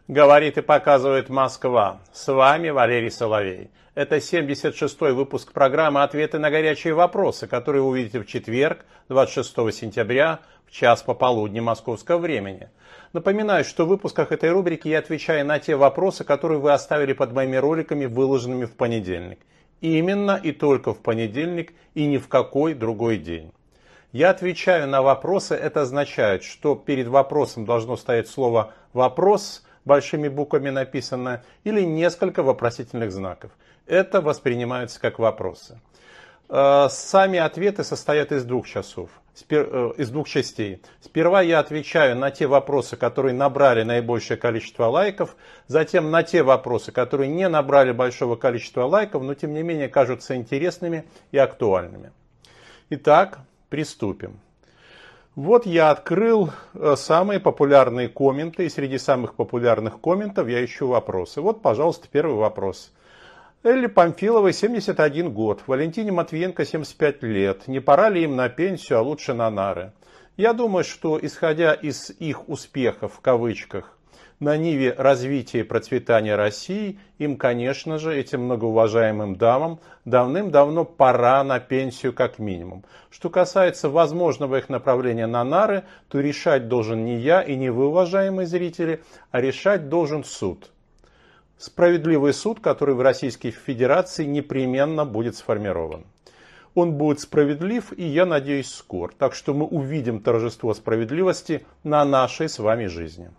Говорит и показывает Москва. С вами Валерий Соловей. Это 76-й выпуск программы «Ответы на горячие вопросы», которые вы увидите в четверг, 26 сентября, в час пополудни московского времени. Напоминаю, что в выпусках этой рубрики я отвечаю на те вопросы, которые вы оставили под моими роликами, выложенными в понедельник. Именно и только в понедельник и ни в какой другой день. Я отвечаю на вопросы, это означает, что перед вопросом должно стоять слово «вопрос», большими буквами написано, или несколько вопросительных знаков. Это воспринимается как вопросы. Сами ответы состоят из двух частей. Сперва я отвечаю на те вопросы, которые набрали наибольшее количество лайков, затем на те вопросы, которые не набрали большого количества лайков, но тем не менее кажутся интересными и актуальными. Итак, приступим. Вот я открыл самые популярные комменты, и среди самых популярных комментов я ищу вопросы. Вот, пожалуйста, первый вопрос. Элли Памфиловой 71 год, Валентине Матвиенко 75 лет. Не пора ли им на пенсию, а лучше на нары? Я думаю, что исходя из их успехов, в кавычках, на ниве развития и процветания России, им, конечно же, этим многоуважаемым дамам, давным-давно пора на пенсию как минимум. Что касается возможного их направления на нары, то решать должен не я и не вы, уважаемые зрители, а решать должен суд. Справедливый суд, который в Российской Федерации непременно будет сформирован. Он будет справедлив и, я надеюсь, скор. Так что мы увидим торжество справедливости на нашей с вами жизни.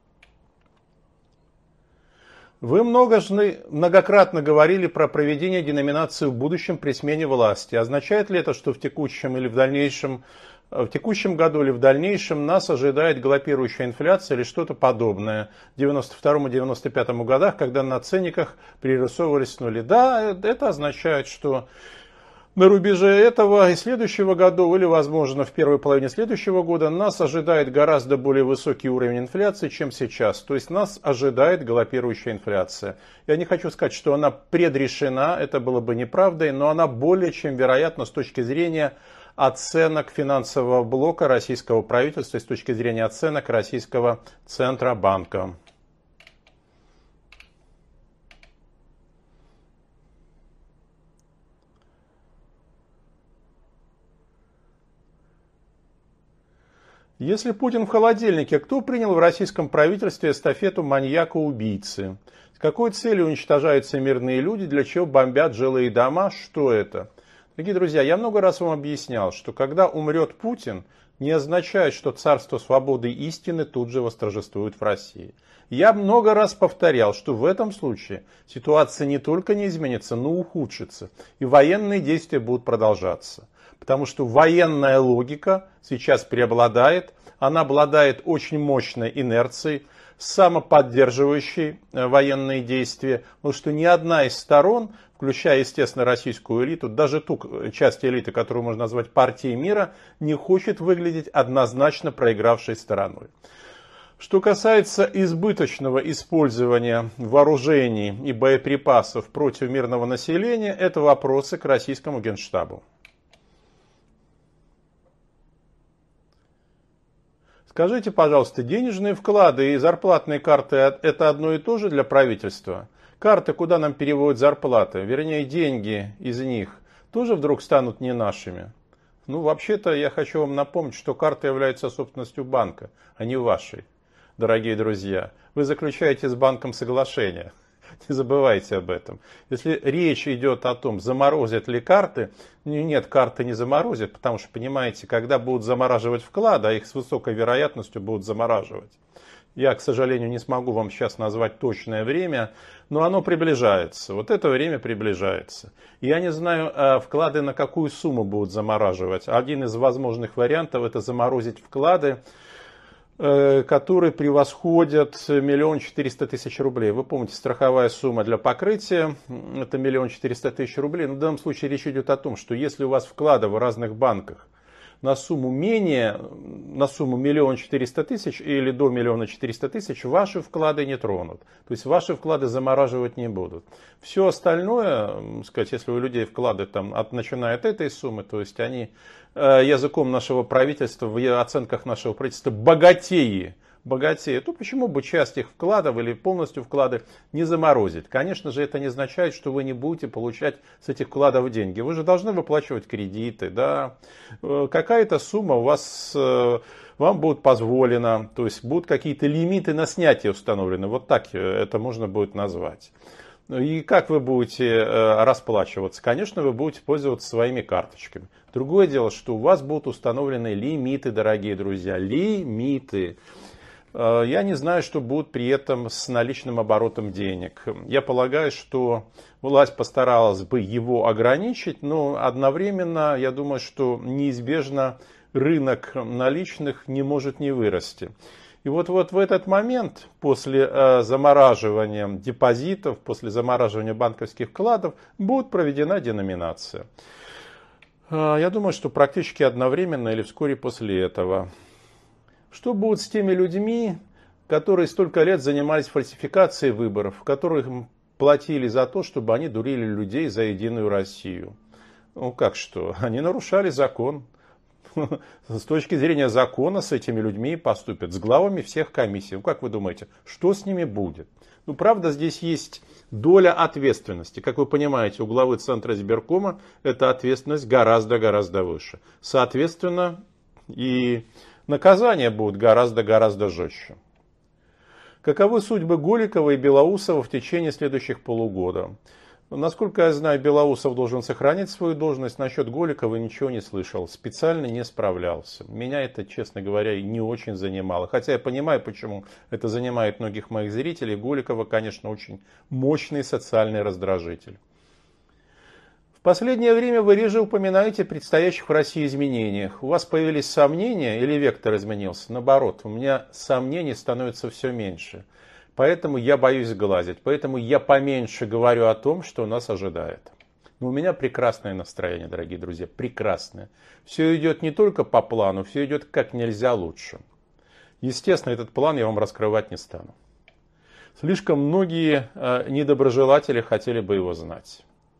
Вы многократно говорили про проведение деноминации в будущем при смене власти. Означает ли это, что в текущем году или в дальнейшем нас ожидает галопирующая инфляция или что-то подобное в 92-95 годах, когда на ценниках пририсовывались нули? Да, это означает, что на рубеже этого и следующего года, или, возможно, в первой половине следующего года, нас ожидает гораздо более высокий уровень инфляции, чем сейчас. То есть нас ожидает галопирующая инфляция. Я не хочу сказать, что она предрешена, это было бы неправдой, но она более чем вероятна с точки зрения оценок финансового блока российского правительства, с точки зрения оценок российского Центробанка. Если Путин в холодильнике, кто принял в российском правительстве эстафету маньяка-убийцы? С какой целью уничтожаются мирные люди, для чего бомбят жилые дома, что это? Дорогие друзья, я много раз вам объяснял, что когда умрет Путин, не означает, что царство свободы и истины тут же восторжествует в России. Я много раз повторял, что в этом случае ситуация не только не изменится, но ухудшится, и военные действия будут продолжаться. Потому что военная логика сейчас преобладает, она обладает очень мощной инерцией, самоподдерживающей военные действия, потому что ни одна из сторон, включая, естественно, российскую элиту, даже ту часть элиты, которую можно назвать партией мира, не хочет выглядеть однозначно проигравшей стороной. Что касается избыточного использования вооружений и боеприпасов против мирного населения, это вопросы к российскому Генштабу. Скажите, пожалуйста, денежные вклады и зарплатные карты – это одно и то же для правительства? Карты, куда нам переводят зарплаты, вернее деньги из них, тоже вдруг станут не нашими? Ну, вообще-то я хочу вам напомнить, что карта является собственностью банка, а не вашей. Дорогие друзья, вы заключаете с банком соглашение. Не забывайте об этом. Если речь идет о том, заморозят ли карты, нет, карты не заморозят, потому что, понимаете, когда будут замораживать вклады, а их с высокой вероятностью будут замораживать. Я, к сожалению, не смогу вам сейчас назвать точное время, но оно приближается. Вот это время приближается. Я не знаю, вклады на какую сумму будут замораживать. Один из возможных вариантов – это заморозить вклады, которые превосходят 1 400 000 рублей. Вы помните, страховая сумма для покрытия – это 1 400 000 рублей. Но в данном случае речь идет о том, что если у вас вклады в разных банках на сумму 1 400 000 или до 1 400 000, ваши вклады не тронут. То есть ваши вклады замораживать не будут. Все остальное, сказать, если у людей вклады начиная от этой суммы, то есть они языком нашего правительства, в оценках нашего правительства, богатеи богатеют, то почему бы часть их вкладов или полностью вклады не заморозить? Конечно же, это не означает, что вы не будете получать с этих вкладов деньги. Вы же должны выплачивать кредиты, да. Какая-то сумма у вас, вам будет позволена, то есть будут какие-то лимиты на снятие установлены, вот так это можно будет назвать. И как вы будете расплачиваться? Конечно, вы будете пользоваться своими карточками. Другое дело, что у вас будут установлены лимиты, дорогие друзья, лимиты. Я не знаю, что будет при этом с наличным оборотом денег. Я полагаю, что власть постаралась бы его ограничить, но одновременно, я думаю, что неизбежно рынок наличных не может не вырасти. И вот в этот момент, после замораживания депозитов, после замораживания банковских вкладов, будет проведена деноминация. Я думаю, что практически одновременно или вскоре после этого. Что будет с теми людьми, которые столько лет занимались фальсификацией выборов, которых платили за то, чтобы они дурили людей за Единую Россию? Ну как что? Они нарушали закон. С точки зрения закона с этими людьми поступят, с главами всех комиссий. Ну, как вы думаете, что с ними будет? Ну, правда, здесь есть доля ответственности. Как вы понимаете, у главы Центра избиркома эта ответственность гораздо-гораздо выше. Соответственно, и наказания будут гораздо-гораздо жестче. Каковы судьбы Голикова и Белоусова в течение следующих полугода? Насколько я знаю, Белоусов должен сохранить свою должность. Насчет Голикова ничего не слышал. Специально не справлялся. Меня это, честно говоря, не очень занимало. Хотя я понимаю, почему это занимает многих моих зрителей. Голикова, конечно, очень мощный социальный раздражитель. В последнее время вы реже упоминаете о предстоящих в России изменениях. У вас появились сомнения или вектор изменился? Наоборот, у меня сомнений становится все меньше. Поэтому я боюсь сглазить, поэтому я поменьше говорю о том, что нас ожидает. Но у меня прекрасное настроение, дорогие друзья, прекрасное. Все идет не только по плану, все идет как нельзя лучше. Естественно, этот план я вам раскрывать не стану. Слишком многие недоброжелатели хотели бы его знать.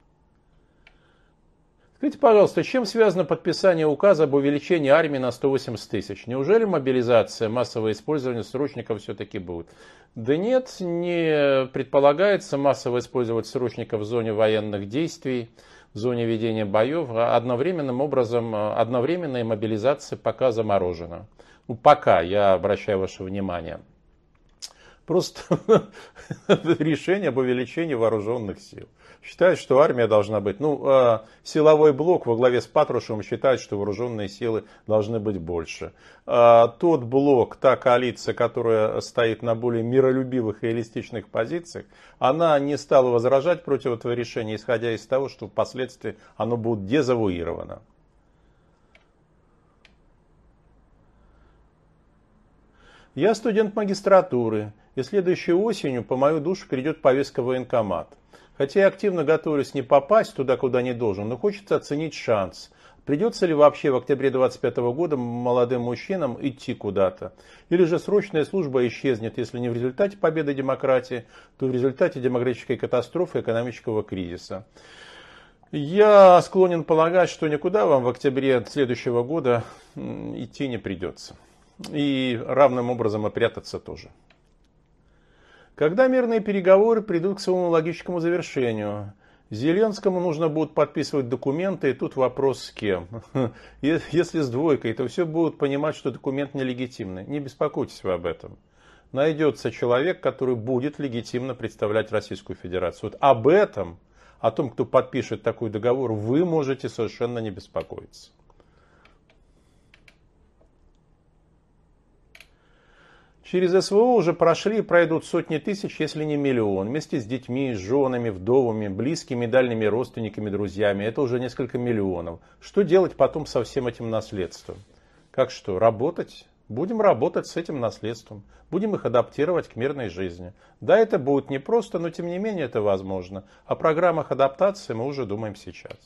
Скажите, пожалуйста, с чем связано подписание указа об увеличении армии на 180 тысяч? Неужели мобилизация, массовое использование срочников все-таки будет? Да нет, не предполагается массово использовать срочников в зоне военных действий, в зоне ведения боев. Одновременным образом, одновременная мобилизация пока заморожена. Ну, пока, я обращаю ваше внимание. Просто решение об увеличении вооруженных сил. Считают, что армия должна быть, силовой блок во главе с Патрушевым считает, что вооруженные силы должны быть больше. Тот блок, та коалиция, которая стоит на более миролюбивых и реалистичных позициях, она не стала возражать против этого решения, исходя из того, что впоследствии оно будет дезавуировано. Я студент магистратуры, и следующей осенью по мою душу придет повестка в военкомат. Хотя я активно готовлюсь не попасть туда, куда не должен, но хочется оценить шанс. Придется ли вообще в октябре 2025 года молодым мужчинам идти куда-то? Или же срочная служба исчезнет, если не в результате победы демократии, то в результате демографической катастрофы и экономического кризиса? Я склонен полагать, что никуда вам в октябре следующего года идти не придется. И равным образом и прятаться тоже. Когда мирные переговоры придут к своему логическому завершению? Зеленскому нужно будет подписывать документы, и тут вопрос с кем. Если с двойкой, то все будут понимать, что документ нелегитимный. Не беспокойтесь вы об этом. Найдется человек, который будет легитимно представлять Российскую Федерацию. Вот об этом, о том, кто подпишет такой договор, вы можете совершенно не беспокоиться. Через СВО уже прошли и пройдут сотни тысяч, если не миллион. Вместе с детьми, с женами, вдовами, близкими, дальними родственниками, друзьями. Это уже несколько миллионов. Что делать потом со всем этим наследством? Как что, работать? Будем работать с этим наследством. Будем их адаптировать к мирной жизни. Да, это будет непросто, но тем не менее это возможно. О программах адаптации мы уже думаем сейчас.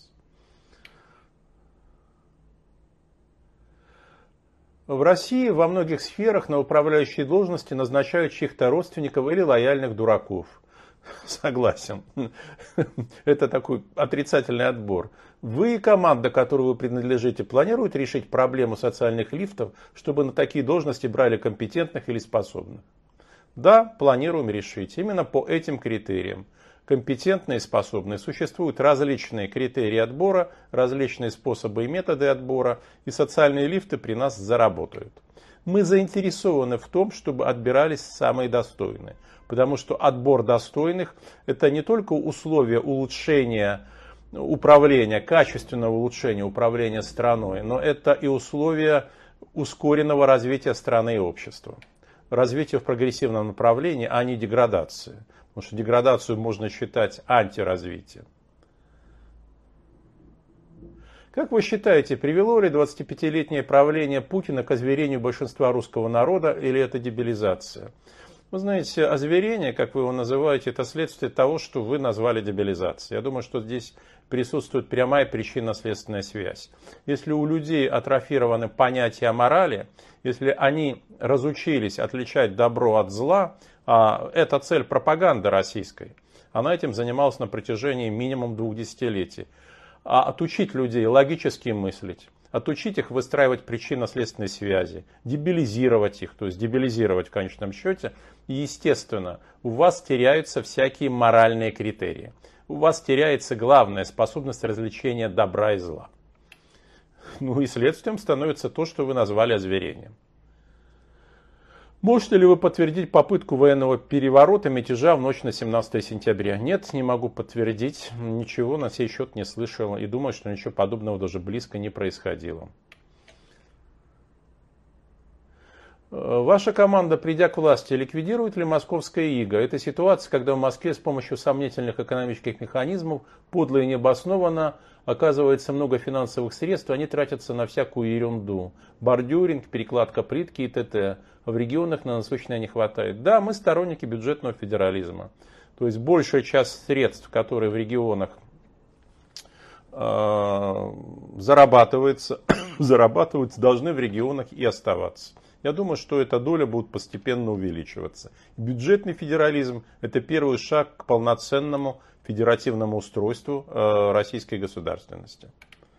В России во многих сферах на управляющие должности назначают чьих-то родственников или лояльных дураков. Согласен. Это такой отрицательный отбор. Вы и команда, которой вы принадлежите, планируете решить проблему социальных лифтов, чтобы на такие должности брали компетентных или способных? Да, планируем решить. Именно по этим критериям. Компетентные и способные. Существуют различные критерии отбора, различные способы и методы отбора, и социальные лифты при нас заработают. Мы заинтересованы в том, чтобы отбирались самые достойные. Потому что отбор достойных – это не только условие улучшения управления, качественного улучшения управления страной, но это и условие ускоренного развития страны и общества. Развитие в прогрессивном направлении, а не деградации. Потому что деградацию можно считать антиразвитием. Как вы считаете, привело ли 25-летнее правление Путина к озверению большинства русского народа или это дебилизация? Вы знаете, озверение, как вы его называете, это следствие того, что вы назвали дебилизацией. Я думаю, что здесь присутствует прямая причинно-следственная связь. Если у людей атрофированы понятия о морали, если они разучились отличать добро от зла, а это цель пропаганды российской, она этим занималась на протяжении минимум 2 десятилетий. А отучить людей логически мыслить, отучить их выстраивать причинно-следственные связи, дебилизировать их, то есть дебилизировать в конечном счете, и естественно, у вас теряются всякие моральные критерии. У вас теряется главная способность развлечения добра и зла. Ну и следствием становится то, что вы назвали озверением. Можете ли вы подтвердить попытку военного переворота, мятежа в ночь на 17 сентября? Нет, не могу подтвердить. Ничего на сей счет не слышал и думаю, что ничего подобного даже близко не происходило. Ваша команда, придя к власти, ликвидирует ли московское иго? Это ситуация, когда в Москве с помощью сомнительных экономических механизмов подло и необоснованно оказывается много финансовых средств, они тратятся на всякую ерунду. Бордюринг, перекладка плитки и т.т. В регионах на насущное не хватает. Да, мы сторонники бюджетного федерализма. То есть большая часть средств, которые в регионах зарабатываются, должны в регионах и оставаться. Я думаю, что эта доля будет постепенно увеличиваться. Бюджетный федерализм – это первый шаг к полноценному федеративному устройству российской государственности.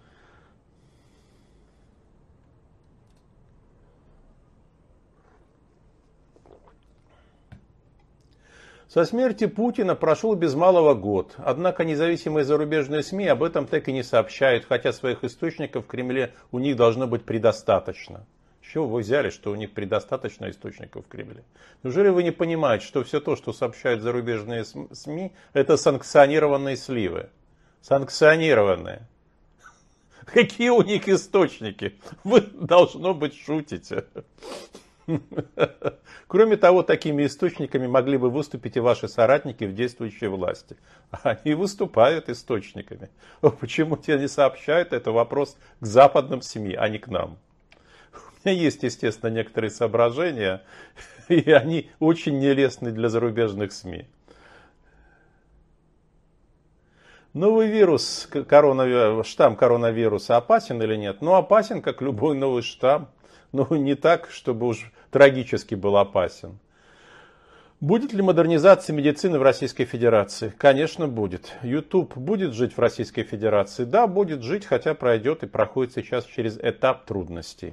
Со смерти Путина прошел без малого год, однако независимые зарубежные СМИ об этом так и не сообщают, хотя своих источников в Кремле у них должно быть предостаточно. С чего вы взяли, что у них предостаточно источников в Кремле? Неужели вы не понимаете, что все то, что сообщают зарубежные СМИ, это санкционированные сливы? Санкционированные. Какие у них источники? Вы, должно быть, шутите. Кроме того, такими источниками могли бы выступить и ваши соратники в действующей власти. Они выступают источниками. Почему те не сообщают, это вопрос к западным СМИ, а не к нам. У меня есть, естественно, некоторые соображения, и они очень нелестны для зарубежных СМИ. Новый вирус, штамм коронавируса опасен или нет? Ну, опасен, как любой новый штамм. Но не так, чтобы уж трагически был опасен. Будет ли модернизация медицины в Российской Федерации? Конечно, будет. YouTube будет жить в Российской Федерации? Да, будет жить, хотя пройдет и проходит сейчас через этап трудностей.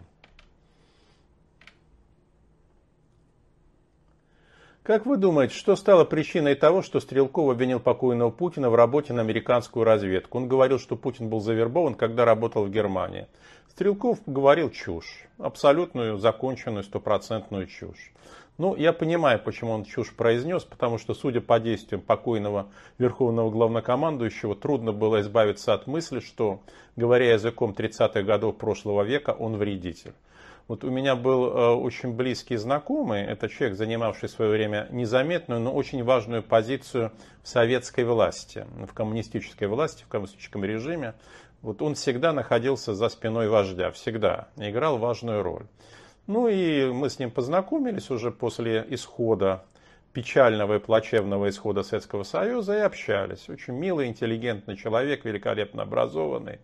Как вы думаете, что стало причиной того, что Стрелков обвинил покойного Путина в работе на американскую разведку? Он говорил, что Путин был завербован, когда работал в Германии. Стрелков говорил чушь, абсолютную, законченную, стопроцентную чушь. Ну, я понимаю, почему он чушь произнес, потому что, судя по действиям покойного верховного главнокомандующего, трудно было избавиться от мысли, что, говоря языком 30-х годов прошлого века, он вредитель. Вот у меня был очень близкий знакомый, это человек, занимавший в свое время незаметную, но очень важную позицию в советской власти, в коммунистической власти, в коммунистическом режиме. Вот он всегда находился за спиной вождя, всегда играл важную роль. Ну и мы с ним познакомились уже после исхода, печального и плачевного исхода Советского Союза и общались. Очень милый, интеллигентный человек, великолепно образованный.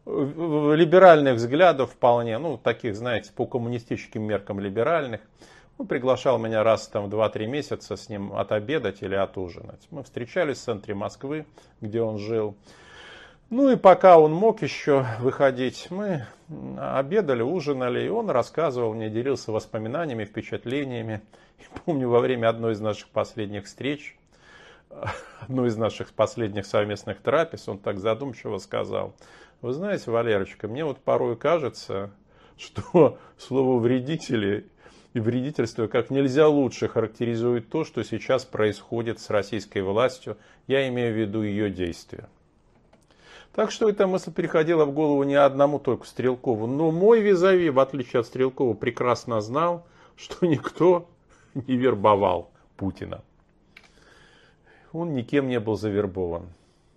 Либеральных взглядов вполне, ну таких, знаете, по коммунистическим меркам либеральных. Он приглашал меня раз там, в 2-3 месяца с ним отобедать или отужинать. Мы встречались в центре Москвы, где он жил. Ну и пока он мог еще выходить, мы обедали, ужинали, и он рассказывал мне, делился воспоминаниями, впечатлениями. И помню, во время одной из наших последних встреч, одной из наших последних совместных трапез, он так задумчиво сказал: вы знаете, Валерочка, мне вот порой кажется, что слово «вредители» и вредительство как нельзя лучше характеризует то, что сейчас происходит с российской властью, я имею в виду ее действия. Так что эта мысль переходила в голову не одному только Стрелкову. Но мой визави, в отличие от Стрелкова, прекрасно знал, что никто не вербовал Путина. Он никем не был завербован.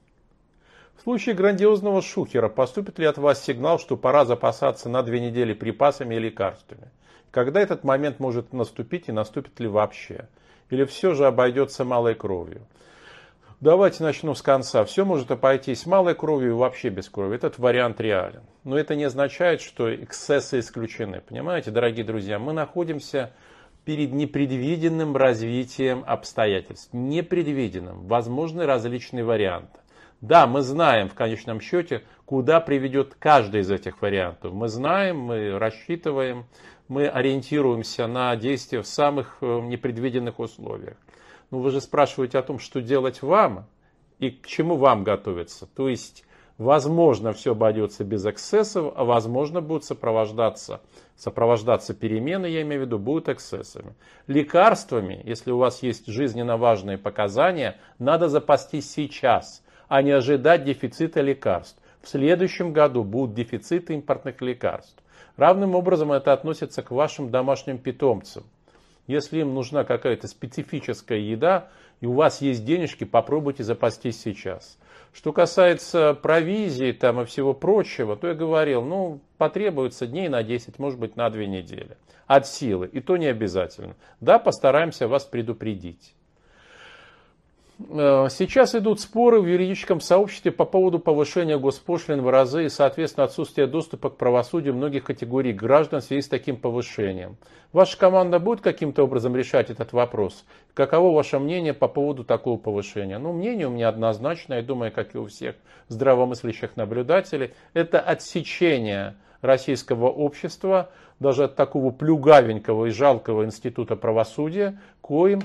В случае грандиозного шухера поступит ли от вас сигнал, что пора запасаться на 2 недели припасами и лекарствами? Когда этот момент может наступить и наступит ли вообще? Или все же обойдется малой кровью? Давайте начну с конца. Все может обойтись малой кровью и вообще без крови. Этот вариант реален. Но это не означает, что эксцессы исключены. Понимаете, дорогие друзья, мы находимся перед непредвиденным развитием обстоятельств. Непредвиденным. Возможны различные варианты. Да, мы знаем в конечном счете, куда приведет каждый из этих вариантов. Мы знаем, мы рассчитываем, мы ориентируемся на действия в самых непредвиденных условиях. Но вы же спрашиваете о том, что делать вам и к чему вам готовиться. То есть, возможно, все обойдется без эксцессов, а возможно, будут сопровождаться перемены, я имею в виду, будут эксцессами. Лекарствами, если у вас есть жизненно важные показания, надо запастись сейчас, а не ожидать дефицита лекарств. В следующем году будут дефициты импортных лекарств. Равным образом это относится к вашим домашним питомцам. Если им нужна какая-то специфическая еда, и у вас есть денежки, попробуйте запастись сейчас. Что касается провизии там, и всего прочего, то я говорил, потребуется дней на 10, может быть, на 2 недели. От силы. И то не обязательно. Да, постараемся вас предупредить. Сейчас идут споры в юридическом сообществе по поводу повышения госпошлин в разы и, соответственно, отсутствия доступа к правосудию многих категорий граждан в связи с таким повышением. Ваша команда будет каким-то образом решать этот вопрос? Каково ваше мнение по поводу такого повышения? Мнение у меня однозначное, я думаю, как и у всех здравомыслящих наблюдателей, это отсечение российского общества, даже от такого плюгавенького и жалкого института правосудия, коим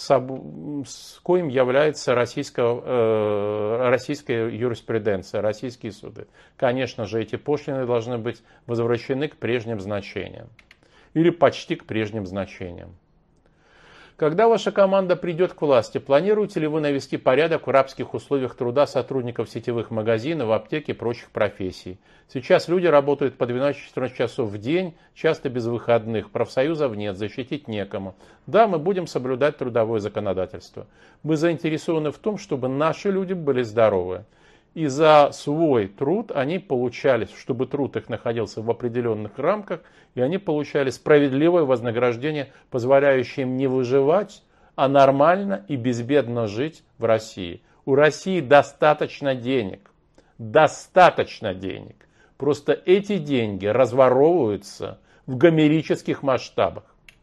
является российская юриспруденция, российские суды. Конечно же, эти пошлины должны быть возвращены к прежним значениям. Или почти к прежним значениям. Когда ваша команда придет к власти, планируете ли вы навести порядок в рабских условиях труда сотрудников сетевых магазинов, аптек и прочих профессий? Сейчас люди работают по 12-14 часов в день, часто без выходных, профсоюзов нет, защитить некому. Да, мы будем соблюдать трудовое законодательство. Мы заинтересованы в том, чтобы наши люди были здоровы. И за свой труд они получали, чтобы труд их находился в определенных рамках, и они получали справедливое вознаграждение, позволяющее им не выживать, а нормально и безбедно жить в России. У России достаточно денег. Достаточно денег. Просто эти деньги разворовываются в гомерических масштабах.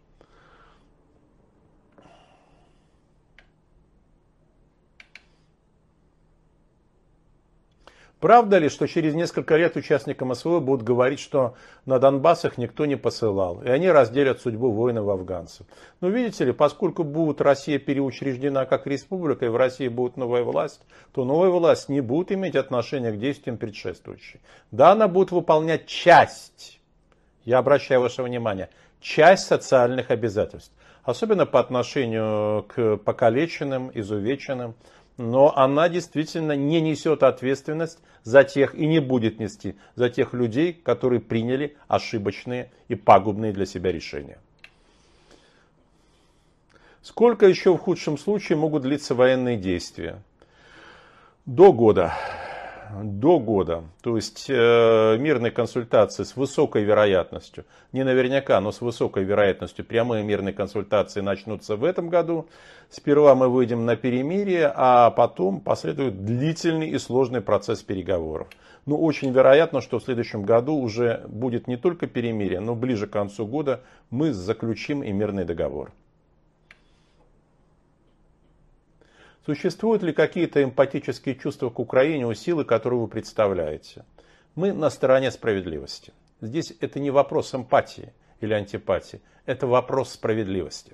Правда ли, что через несколько лет участникам СВО будут говорить, что на Донбасс их никто не посылал, и они разделят судьбу воинов-афганцев? Видите ли, поскольку будет Россия переучреждена как республика, и в России будет новая власть, то новая власть не будет иметь отношения к действиям предшествующей. Да, она будет выполнять часть, я обращаю ваше внимание, часть социальных обязательств, особенно по отношению к покалеченным, изувеченным. Но она действительно не несет ответственность за тех и не будет нести за тех людей, которые приняли ошибочные и пагубные для себя решения. Сколько еще в худшем случае могут длиться военные действия? До года. До года. То есть мирные консультации с высокой вероятностью, не наверняка, но с высокой вероятностью прямые мирные консультации начнутся в этом году. Сперва мы выйдем на перемирие, а потом последует длительный и сложный процесс переговоров. Но очень вероятно, что в следующем году уже будет не только перемирие, но ближе к концу года мы заключим и мирный договор. Существуют ли какие-то эмпатические чувства к Украине у силы, которую вы представляете? Мы на стороне справедливости. Здесь это не вопрос эмпатии или антипатии, это вопрос справедливости.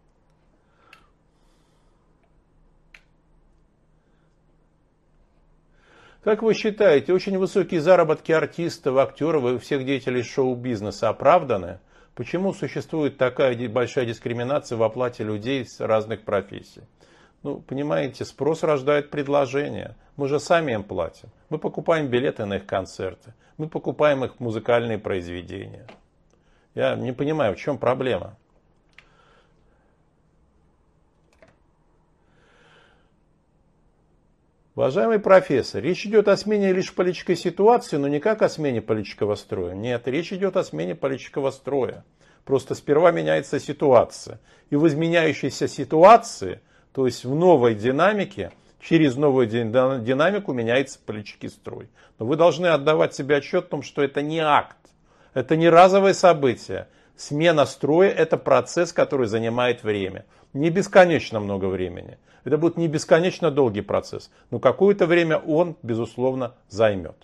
Как вы считаете, очень высокие заработки артистов, актеров и всех деятелей шоу-бизнеса оправданы? Почему существует такая большая дискриминация в оплате людей с разных профессий? Ну, понимаете, спрос рождает предложение. Мы же сами им платим. Мы покупаем билеты на их концерты. Мы покупаем их музыкальные произведения. Я не понимаю, в чем проблема. Уважаемый профессор, речь идет о смене лишь политической ситуации, но никак о смене политического строя. Нет, речь идет о смене политического строя. Просто сперва меняется ситуация. И в изменяющейся ситуации, то есть в новой динамике, через новую динамику меняется политический строй. Но вы должны отдавать себе отчет в том, что это не акт, это не разовое событие. Смена строя – это процесс, который занимает время. Не бесконечно много времени. Это будет не бесконечно долгий процесс, но какое-то время он, безусловно, займет.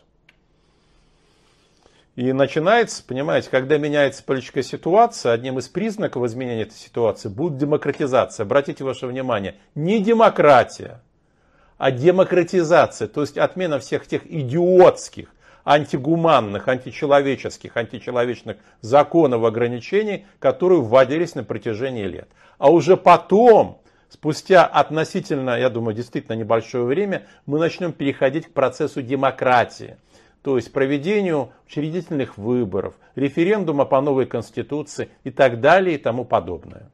И начинается, понимаете, когда меняется политическая ситуация, одним из признаков изменения этой ситуации будет демократизация. Обратите ваше внимание, не демократия, а демократизация, то есть отмена всех тех идиотских, антигуманных, античеловечных законов, ограничений, которые вводились на протяжении лет. А уже потом, спустя относительно, я думаю, действительно небольшое время, мы начнем переходить к процессу демократии. То есть проведению учредительных выборов, референдума по новой конституции и так далее и тому подобное.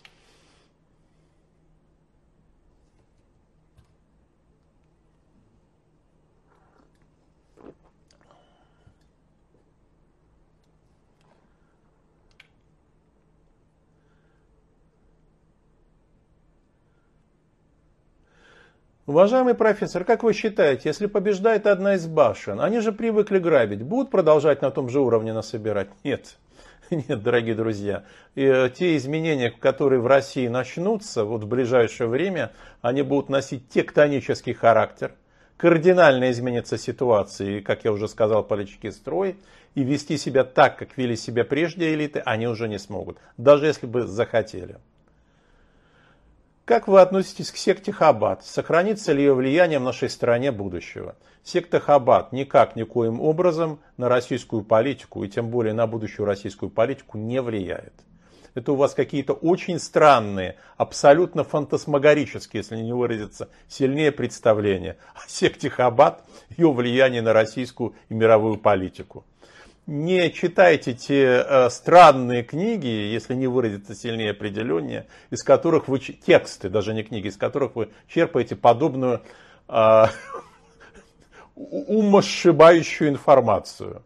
Уважаемый профессор, как вы считаете, если побеждает одна из башен, они же привыкли грабить, будут продолжать на том же уровне насобирать? Нет. Нет, дорогие друзья. И те изменения, которые в России начнутся вот в ближайшее время, они будут носить тектонический характер. Кардинально изменится ситуация, и, как я уже сказал, политический строй. И вести себя так, как вели себя прежде элиты, они уже не смогут. Даже если бы захотели. Как вы относитесь к секте Хаббат? Сохранится ли ее влияние в нашей стране будущего? Секта Хаббат никак, никоим образом на российскую политику, и тем более на будущую российскую политику, не влияет. Это у вас какие-то очень странные, абсолютно фантасмагорические, если не выразиться, сильнее представления о секте Хаббат, ее влиянии на российскую и мировую политику. Не читайте те странные книги, если не выразиться сильнее определеннее, из которых вы, тексты, даже не книги, из которых вы черпаете подобную умосшибающую информацию.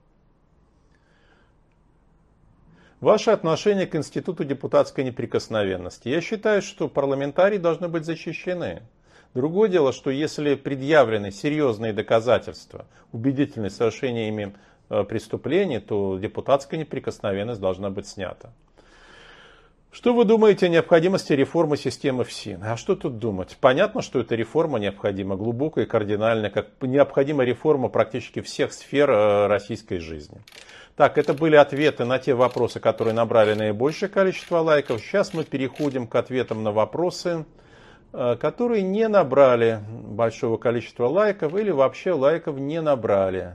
Ваше отношение к институту депутатской неприкосновенности. Я считаю, что парламентарии должны быть защищены. Другое дело, что если предъявлены серьезные доказательства, убедительные совершения ими преступлений, то депутатская неприкосновенность должна быть снята. Что вы думаете о необходимости реформы системы ФСИН? А что тут думать? Понятно, что эта реформа необходима, глубокая и кардинальная, как необходима реформа практически всех сфер российской жизни. Так, это были ответы на те вопросы, которые набрали наибольшее количество лайков. Сейчас мы переходим к ответам на вопросы, которые не набрали большого количества лайков или вообще лайков не набрали.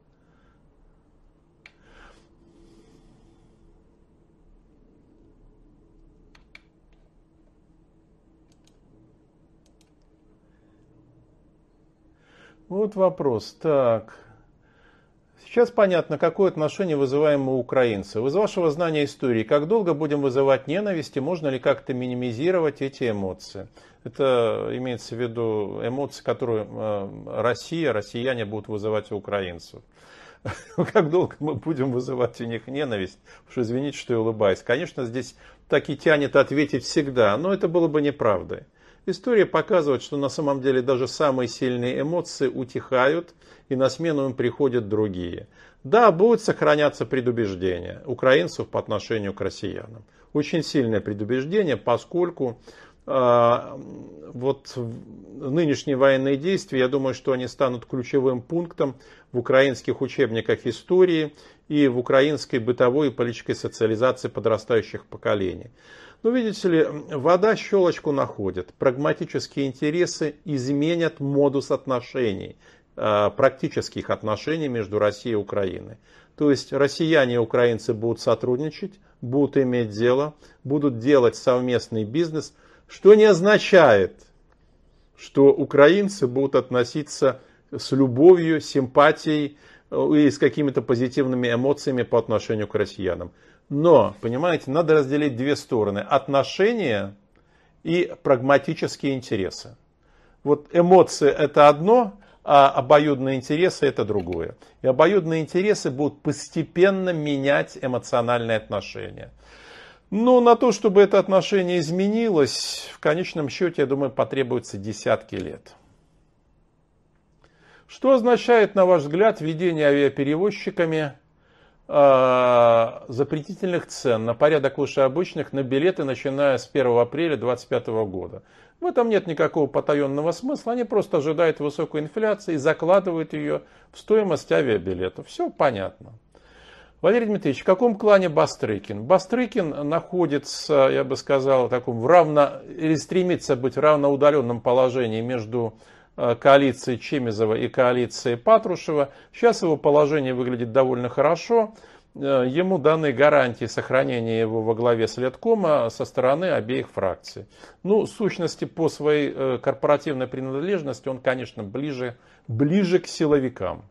Вот вопрос. Так. Сейчас понятно, какое отношение вызываем мы украинцы. Из вашего знания истории, как долго будем вызывать ненависть и можно ли как-то минимизировать эти эмоции? Это имеется в виду эмоции, которые Россия, россияне будут вызывать у украинцев. Как долго мы будем вызывать у них ненависть? Уж извините, что я улыбаюсь. Конечно, здесь так и тянет ответить всегда, но это было бы неправдой. История показывает, что на самом деле даже самые сильные эмоции утихают, и на смену им приходят другие. Да, будут сохраняться предубеждения украинцев по отношению к россиянам. Очень сильное предубеждение, поскольку вот нынешние военные действия, я думаю, что они станут ключевым пунктом в украинских учебниках истории и в украинской бытовой и политической социализации подрастающих поколений. Но видите ли, вода щелочку находит. Прагматические интересы изменят модус отношений, практических отношений между Россией и Украиной. То есть россияне и украинцы будут сотрудничать, будут иметь дело, будут делать совместный бизнес, что не означает, что украинцы будут относиться с любовью, симпатией и с какими-то позитивными эмоциями по отношению к россиянам. Но, понимаете, надо разделить две стороны. Отношения и прагматические интересы. Вот эмоции это одно, а обоюдные интересы это другое. И обоюдные интересы будут постепенно менять эмоциональные отношения. Но на то, чтобы это отношение изменилось, в конечном счете, я думаю, потребуется десятки лет. Что означает, на ваш взгляд, введение авиаперевозчиками запретительных цен на порядок выше обычных на билеты, начиная с 1 апреля 2025 года? В этом нет никакого потаенного смысла, они просто ожидают высокой инфляции и закладывают ее в стоимость авиабилетов. Все понятно. Валерий Дмитриевич, в каком клане Бастрыкин? Бастрыкин находится, я бы сказал, или стремится быть в равноудаленном положении между коалицией Чемизова и коалицией Патрушева. Сейчас его положение выглядит довольно хорошо. Ему даны гарантии сохранения его во главе Следкома со стороны обеих фракций. Ну, в сущности, по своей корпоративной принадлежности он, конечно, ближе к силовикам.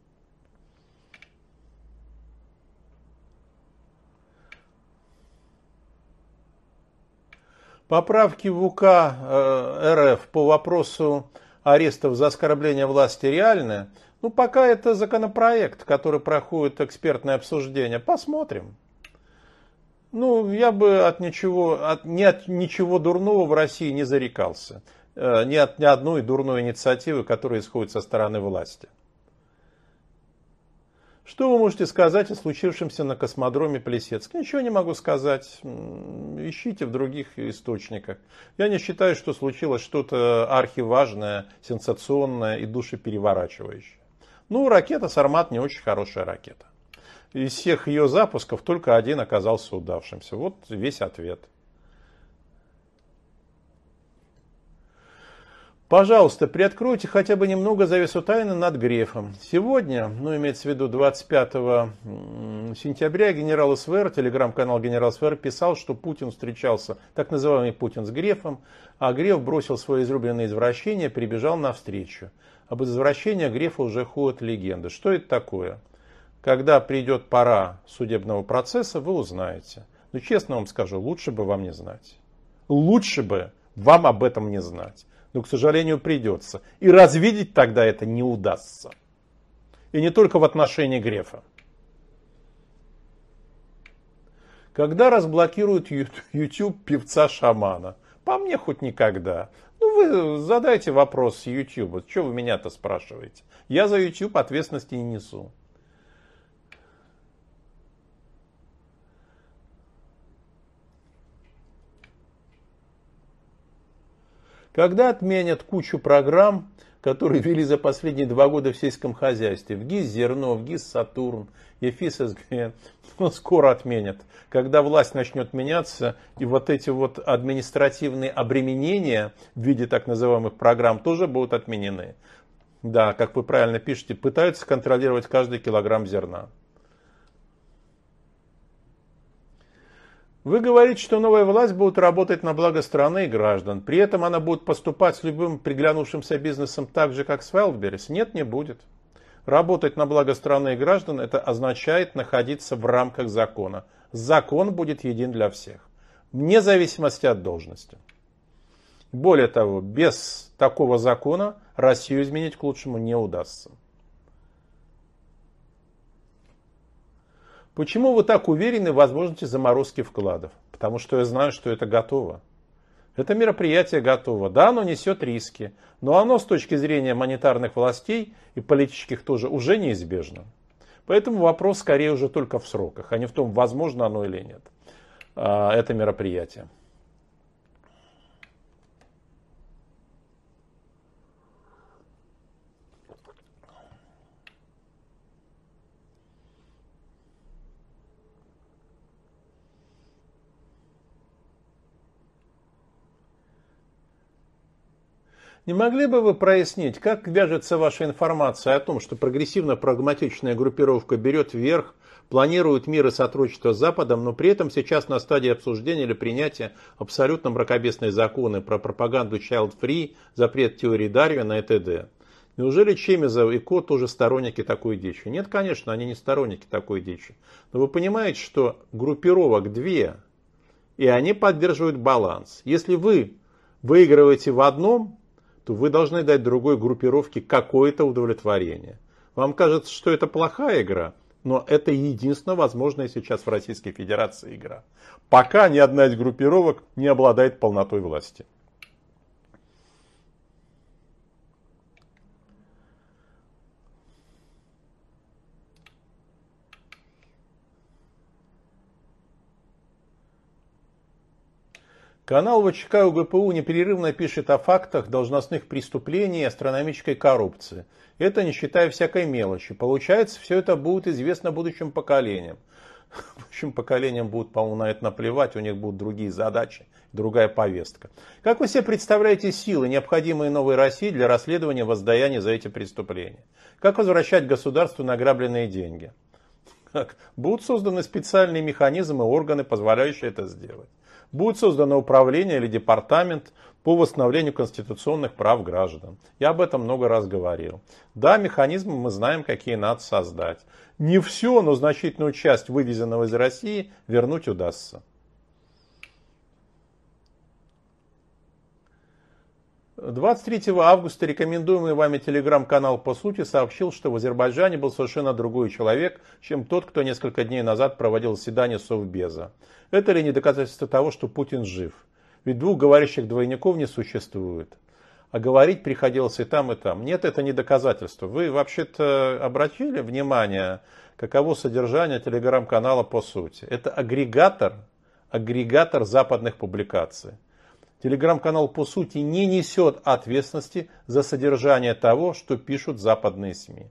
Поправки в УК РФ по вопросу арестов за оскорбление власти реальны. Ну, пока это законопроект, который проходит экспертное обсуждение. Посмотрим. Ну, я бы от ничего дурного в России не зарекался. Ни одной дурной инициативы, которая исходит со стороны власти. Что вы можете сказать о случившемся на космодроме Плесецк? Ничего не могу сказать. Ищите в других источниках. Я не считаю, что случилось что-то архиважное, сенсационное и душепереворачивающее. Ну, ракета «Сармат» не очень хорошая ракета. Из всех ее запусков только один оказался удавшимся. Вот весь ответ. Пожалуйста, приоткройте хотя бы немного завесу тайны над Грефом. Сегодня, имеется в виду 25 сентября, генерал СВР, телеграм-канал генерал СВР писал, что Путин встречался, так называемый Путин, с Грефом, а Греф бросил свое излюбленное извращение, прибежал навстречу. Об извращении Грефа уже ходят легенды. Что это такое? Когда придет пора судебного процесса, вы узнаете. Но честно вам скажу, лучше бы вам не знать. Лучше бы вам об этом не знать. Но, к сожалению, придется. И развидеть тогда это не удастся. И не только в отношении Грефа. Когда разблокируют YouTube певца-шамана? По мне хоть никогда. Вы задайте вопрос YouTube. Что вы меня-то спрашиваете? Я за YouTube ответственности не несу. Когда отменят кучу программ, которые вели за последние 2 года в сельском хозяйстве? В ГИС «Зерно», в ГИС «Сатурн», ЕФИС СГ. Скоро отменят. Когда власть начнет меняться, и вот эти вот административные обременения в виде так называемых программ тоже будут отменены. Да, как вы правильно пишете, пытаются контролировать каждый килограмм зерна. Вы говорите, что новая власть будет работать на благо страны и граждан. При этом она будет поступать с любым приглянувшимся бизнесом так же, как с Wildberries? Нет, не будет. Работать на благо страны и граждан, это означает находиться в рамках закона. Закон будет един для всех, вне зависимости от должности. Более того, без такого закона Россию изменить к лучшему не удастся. Почему вы так уверены в возможности заморозки вкладов? Потому что я знаю, что это готово. Это мероприятие готово. Да, оно несет риски, но оно с точки зрения монетарных властей и политических тоже уже неизбежно. Поэтому вопрос скорее уже только в сроках, а не в том, возможно оно или нет, это мероприятие. Не могли бы вы прояснить, как вяжется ваша информация о том, что прогрессивно-прагматичная группировка берет вверх, планирует мир и сотрудничество с Западом, но при этом сейчас на стадии обсуждения или принятия абсолютно мракобесные законы про пропаганду child-free, запрет теории Дарвина и т.д.? Неужели Чемизов и Ко тоже сторонники такой дичи? Нет, конечно, они не сторонники такой дичи. Но вы понимаете, что группировок две, и они поддерживают баланс. Если вы выигрываете в одном, то вы должны дать другой группировке какое-то удовлетворение. Вам кажется, что это плохая игра, но это единственно возможная сейчас в Российской Федерации игра. Пока ни одна из группировок не обладает полнотой власти. Канал ВЧК УГПУ непрерывно пишет о фактах должностных преступлений и астрономической коррупции. Это не считая всякой мелочи. Получается, все это будет известно будущим поколениям. Будущим поколениям будут, по-моему, на это наплевать, у них будут другие задачи, другая повестка. Как вы себе представляете силы, необходимые новой России для расследования воздаяния за эти преступления? Как возвращать государству награбленные деньги? Будут созданы специальные механизмы и органы, позволяющие это сделать. Будет создано управление или департамент по восстановлению конституционных прав граждан. Я об этом много раз говорил. Да, механизмы мы знаем, какие надо создать. Не все, но значительную часть вывезенного из России вернуть удастся. 23 августа рекомендуемый вами телеграм-канал «По сути» сообщил, что в Азербайджане был совершенно другой человек, чем тот, кто несколько дней назад проводил заседание Совбеза. Это ли не доказательство того, что Путин жив? Ведь двух говорящих двойников не существует. А говорить приходилось и там, и там. Нет, это не доказательство. Вы вообще-то обратили внимание, каково содержание телеграм-канала «По сути»? Это агрегатор западных публикаций. Телеграм-канал «По сути» не несет ответственности за содержание того, что пишут западные СМИ.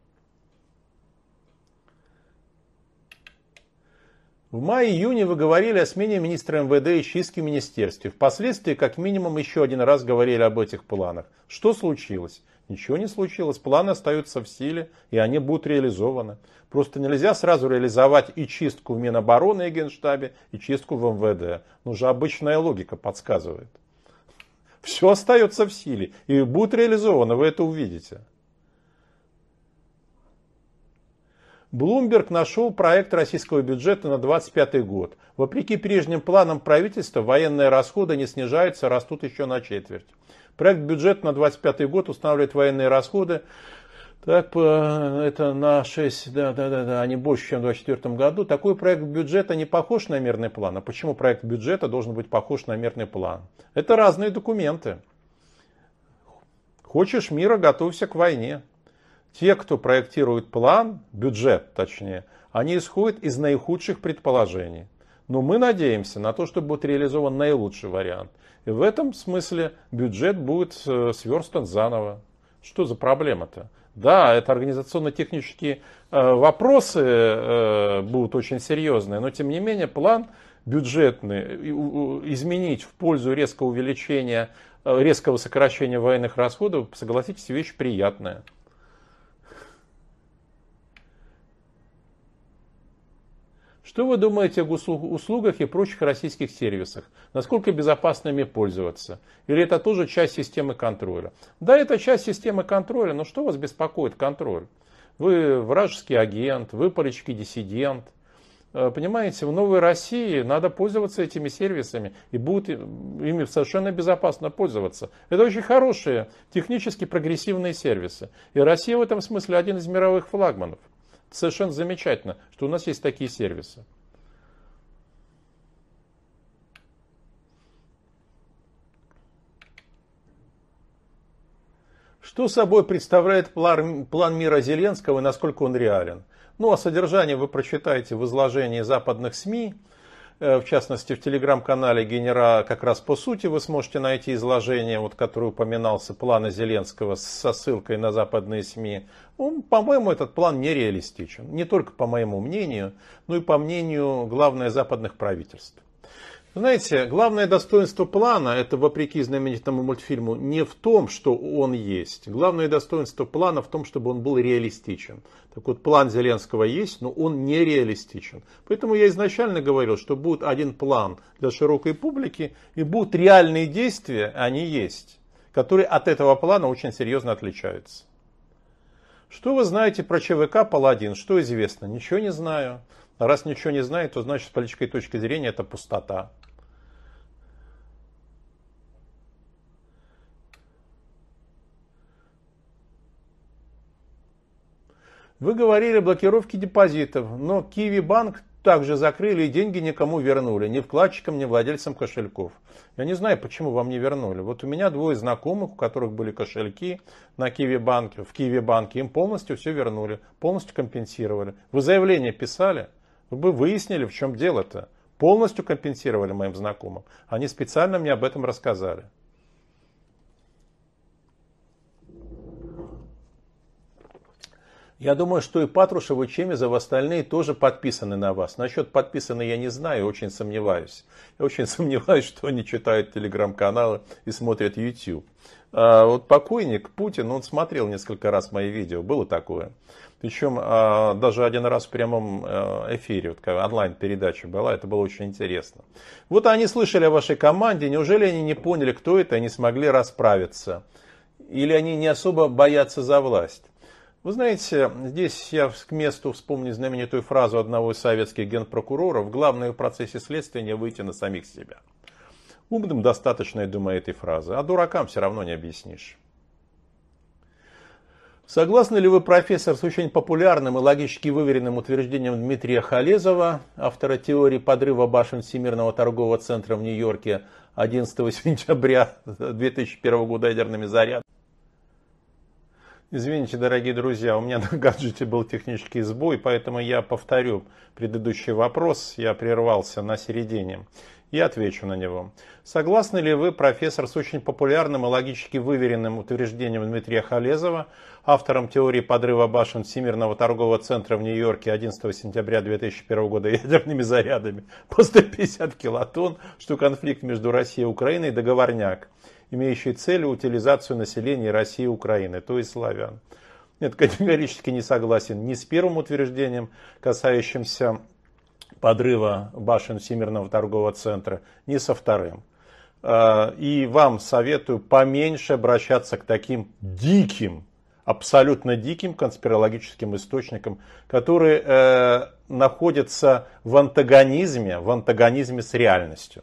В мае-июне вы говорили о смене министра МВД и чистке в министерстве. Впоследствии, как минимум, еще один раз говорили об этих планах. Что случилось? Ничего не случилось. Планы остаются в силе, и они будут реализованы. Просто нельзя сразу реализовать и чистку в Минобороны и Генштабе, и чистку в МВД. Ну же обычная логика подсказывает. Все остается в силе и будет реализовано, вы это увидите. Bloomberg нашел проект российского бюджета на 2025 год. Вопреки прежним планам правительства, военные расходы не снижаются, растут еще на четверть. Проект бюджета на 2025 год устанавливает военные расходы. Так, это на 6, они больше, чем в 2024 году. Такой проект бюджета не похож на мирный план. А почему проект бюджета должен быть похож на мирный план? Это разные документы. Хочешь мира, готовься к войне. Те, кто проектирует план, бюджет точнее, они исходят из наихудших предположений. Но мы надеемся на то, что будет реализован наилучший вариант. И в этом смысле бюджет будет сверстан заново. Что за проблема-то? Да, это организационно-технические вопросы будут очень серьезные, но тем не менее план бюджетный изменить в пользу резкого сокращения военных расходов, согласитесь, вещь приятная. Что вы думаете об услугах и прочих российских сервисах? Насколько безопасно ими пользоваться? Или это тоже часть системы контроля? Да, это часть системы контроля, но что вас беспокоит контроль? Вы вражеский агент, вы политический диссидент. Понимаете, в новой России надо пользоваться этими сервисами и будут ими совершенно безопасно пользоваться. Это очень хорошие, технически прогрессивные сервисы. И Россия в этом смысле один из мировых флагманов. Совершенно замечательно, что у нас есть такие сервисы. Что собой представляет план мира Зеленского и насколько он реален? Ну, о содержании вы прочитаете в изложении западных СМИ. В частности, в телеграм-канале «Генерал» как раз по сути вы сможете найти изложение, вот, которое упоминался, плана Зеленского со ссылкой на западные СМИ. Ну, по-моему, этот план нереалистичен. Не только по моему мнению, но и по мнению, главное, западных правительств. Знаете, главное достоинство плана, это вопреки знаменитому мультфильму, не в том, что он есть. Главное достоинство плана в том, чтобы он был реалистичен. Так вот, план Зеленского есть, но он не реалистичен. Поэтому я изначально говорил, что будет один план для широкой публики, и будут реальные действия, они есть, которые от этого плана очень серьезно отличаются. Что вы знаете про ЧВК «Паладин»? Что известно? Ничего не знаю. А раз ничего не знаю, то значит с политической точки зрения это пустота. Вы говорили о блокировке депозитов, но Киви Банк также закрыли и деньги никому вернули, ни вкладчикам, ни владельцам кошельков. Я не знаю, почему вам не вернули. Вот у меня двое знакомых, у которых были кошельки на Киви Банке, в Киви Банке, им полностью все вернули, полностью компенсировали. Вы заявление писали? Вы бы выяснили, в чем дело-то. Полностью компенсировали моим знакомым. Они специально мне об этом рассказали. Я думаю, что и Патрушев, и Чемизов, остальные тоже подписаны на вас. Насчет подписаны я не знаю, очень сомневаюсь. Я очень сомневаюсь, что они читают телеграм-каналы и смотрят YouTube. А вот покойник Путин, он смотрел несколько раз мои видео, было такое. Причем даже один раз в прямом эфире, вот онлайн-передача была, это было очень интересно. Вот они слышали о вашей команде, неужели они не поняли, кто это, и не смогли расправиться? Или они не особо боятся за власть? Вы знаете, здесь я к месту вспомню знаменитую фразу одного из советских генпрокуроров: главное в процессе следствия не выйти на самих себя. Умным достаточно, я думаю, этой фразы, а дуракам все равно не объяснишь. Согласны ли вы, профессор, с очень популярным и логически выверенным утверждением Дмитрия Халезова, автора теории подрыва башен Всемирного торгового центра в Нью-Йорке 11 сентября 2001 года ядерными зарядами? Извините, дорогие друзья, у меня на гаджете был технический сбой, поэтому я повторю предыдущий вопрос. Я прервался на середине и отвечу на него. Согласны ли вы, профессор, с очень популярным и логически выверенным утверждением Дмитрия Халезова, автором теории подрыва башен Всемирного торгового центра в Нью-Йорке 11 сентября 2001 года ядерными зарядами по 150 килотонн, что конфликт между Россией и Украиной договорняк, имеющий целью утилизацию населения России и Украины, то есть славян? Нет, категорически не согласен ни с первым утверждением, касающимся подрыва башен Всемирного торгового центра, ни со вторым. И вам советую поменьше обращаться к таким диким, абсолютно диким конспирологическим источникам, которые находятся в антагонизме с реальностью.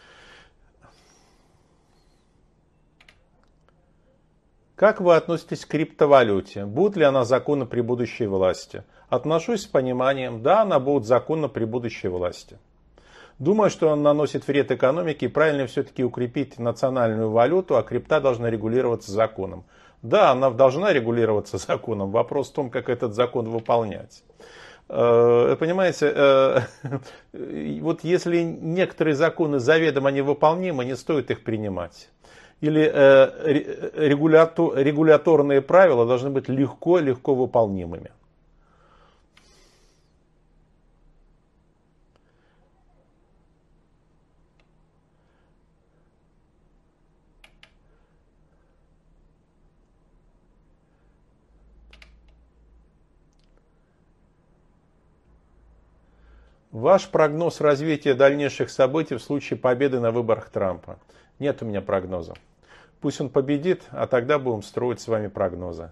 Как вы относитесь к криптовалюте? Будет ли она законна при будущей власти? Отношусь с пониманием, да, она будет законна при будущей власти. Думаю, что она наносит вред экономике, и правильно все-таки укрепить национальную валюту, а крипта должна регулироваться законом. Да, она должна регулироваться законом. Вопрос в том, как этот закон выполнять. Понимаете, вот если некоторые законы заведомо невыполнимы, не стоит их принимать. Или регуляторные правила должны быть легко выполнимыми. Ваш прогноз развития дальнейших событий в случае победы на выборах Трампа? Нет у меня прогноза. Пусть он победит, а тогда будем строить с вами прогнозы.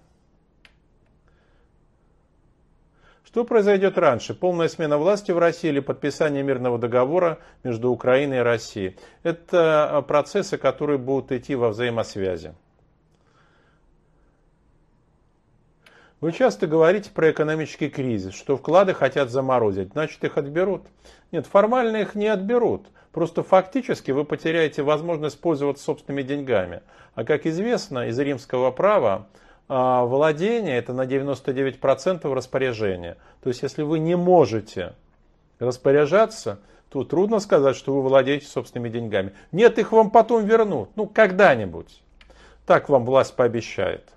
Что произойдет раньше? Полная смена власти в России или подписание мирного договора между Украиной и Россией? Это процессы, которые будут идти во взаимосвязи. Вы часто говорите про экономический кризис, что вклады хотят заморозить, значит их отберут. Нет, формально их не отберут. Просто фактически вы потеряете возможность пользоваться собственными деньгами. А как известно из римского права, владение это на 99% распоряжения. То есть если вы не можете распоряжаться, то трудно сказать, что вы владеете собственными деньгами. Нет, их вам потом вернут. Ну, когда-нибудь. Так вам власть пообещает.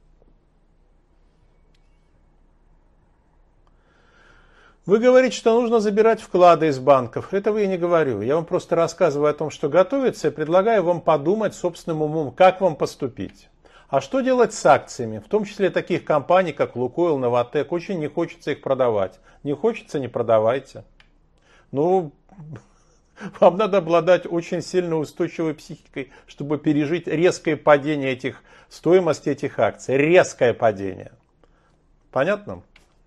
Вы говорите, что нужно забирать вклады из банков. Этого я не говорю. Я вам просто рассказываю о том, что готовится, и предлагаю вам подумать собственным умом, как вам поступить. А что делать с акциями, в том числе таких компаний, как Лукойл, Новатэк? Очень не хочется их продавать. Не хочется, не продавайте. Ну, вам надо обладать очень сильно устойчивой психикой, чтобы пережить резкое падение стоимости этих акций. Резкое падение. Понятно?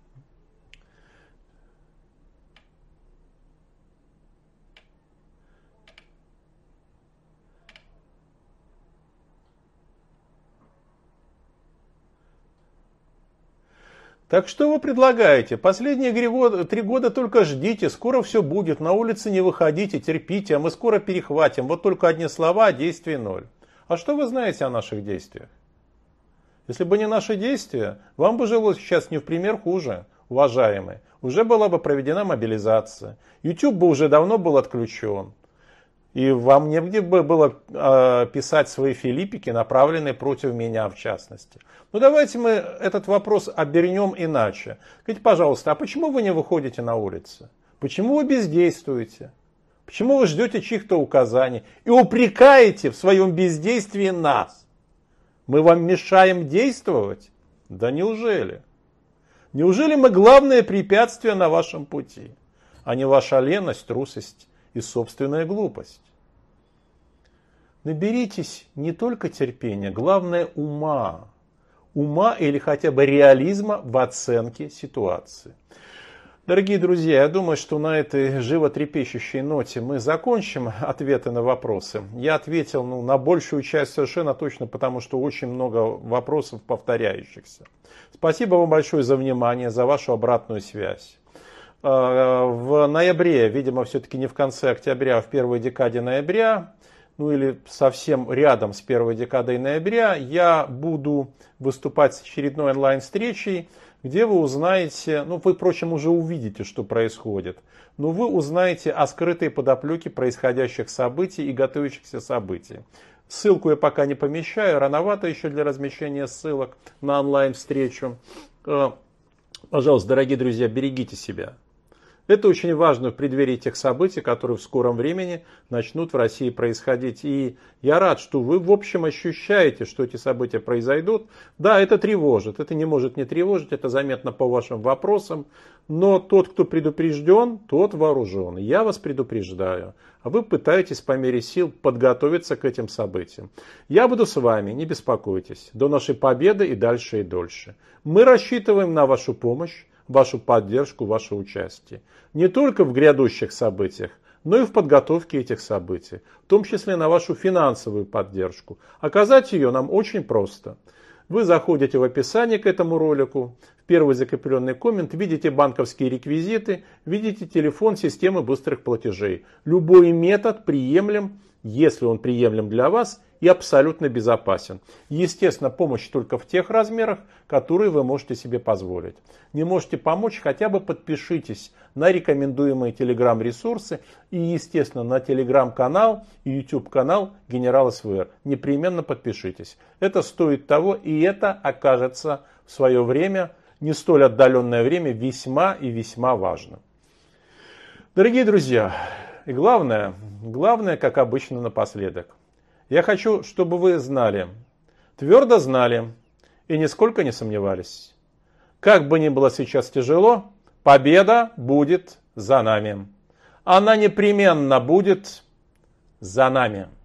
Так что вы предлагаете? Последние 3 года только ждите, скоро все будет, на улице не выходите, терпите, а мы скоро перехватим. Вот только одни слова, а действий ноль. А что вы знаете о наших действиях? Если бы не наши действия, вам бы жилось сейчас не в пример хуже, уважаемые. Уже была бы проведена мобилизация, YouTube бы уже давно был отключен. И вам негде бы было писать свои филиппики, направленные против меня в частности. Ну давайте мы этот вопрос обернем иначе. Скажите, пожалуйста, а почему вы не выходите на улицы? Почему вы бездействуете? Почему вы ждете чьих-то указаний и упрекаете в своем бездействии нас? Мы вам мешаем действовать? Да неужели? Неужели мы главное препятствие на вашем пути, а не ваша леность, трусость и собственная глупость? Наберитесь не только терпения, главное ума. Ума или хотя бы реализма в оценке ситуации. Дорогие друзья, я думаю, что на этой животрепещущей ноте мы закончим ответы на вопросы. Я ответил на большую часть совершенно точно, потому что очень много вопросов повторяющихся. Спасибо вам большое за внимание, за вашу обратную связь. В ноябре, видимо, все-таки не в конце октября, а в первой декаде ноября, ну или совсем рядом с первой декадой ноября, я буду выступать с очередной онлайн-встречей, где вы узнаете, вы, впрочем, уже увидите, что происходит, но вы узнаете о скрытой подоплеке происходящих событий и готовящихся событий. Ссылку я пока не помещаю, рановато еще для размещения ссылок на онлайн-встречу. Пожалуйста, дорогие друзья, берегите себя. Это очень важно в преддверии тех событий, которые в скором времени начнут в России происходить. И я рад, что вы в общем ощущаете, что эти события произойдут. Да, это тревожит, это не может не тревожить, это заметно по вашим вопросам. Но тот, кто предупрежден, тот вооружен. Я вас предупреждаю, а вы пытаетесь по мере сил подготовиться к этим событиям. Я буду с вами, не беспокойтесь, до нашей победы и дальше и дольше. Мы рассчитываем на вашу помощь, вашу поддержку, ваше участие. Не только в грядущих событиях, но и в подготовке этих событий. В том числе на вашу финансовую поддержку. Оказать ее нам очень просто. Вы заходите в описание к этому ролику, в первый закрепленный коммент, видите банковские реквизиты, видите телефон системы быстрых платежей. Любой метод приемлем, если он приемлем для вас, и абсолютно безопасен. Естественно, помощь только в тех размерах, которые вы можете себе позволить. Не можете помочь, хотя бы подпишитесь на рекомендуемые телеграм-ресурсы и, естественно, на телеграм-канал и YouTube-канал Генерал СВР. Непременно подпишитесь. Это стоит того, и это окажется в свое время, не столь отдаленное время, весьма и весьма важно. Дорогие друзья, и главное, как обычно, напоследок. Я хочу, чтобы вы знали, твердо знали и нисколько не сомневались. Как бы ни было сейчас тяжело, победа будет за нами. Она непременно будет за нами.